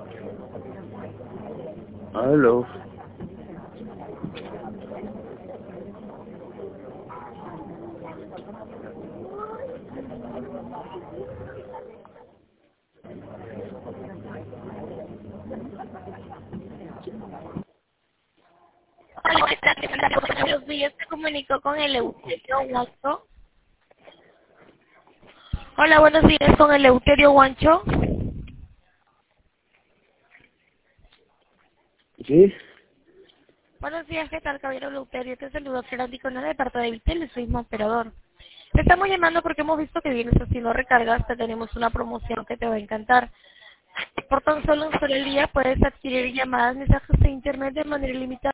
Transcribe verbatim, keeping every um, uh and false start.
Aló. Hola, ¿qué tal? Buenos días, se comunicó con el Eleuterio Guancho. Hola, buenos días, con el Eleuterio Guancho. ¿Sí? Buenos días, ¿qué tal, caballero Eleuterio? Te saludo Florántico de parte de Vitel, el mismo operador. Te estamos llamando porque hemos visto que vienes haciendo recargas, te tenemos una promoción que te va a encantar. Por tan solo un solo día puedes adquirir llamadas, mensajes de internet de manera ilimitada.